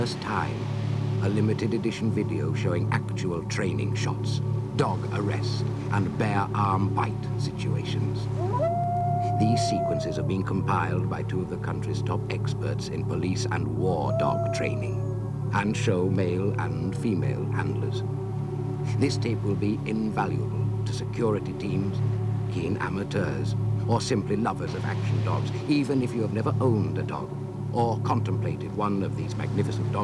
First time, a limited edition video showing actual training shots, dog arrest, and bare arm bite situations. These sequences have been compiled by two of the country's top experts in police and war dog training, and show male and female handlers. This tape will be invaluable to security teams, keen amateurs, or simply lovers of action dogs, even if you have never owned a dog or contemplated one of these magnificent dogs.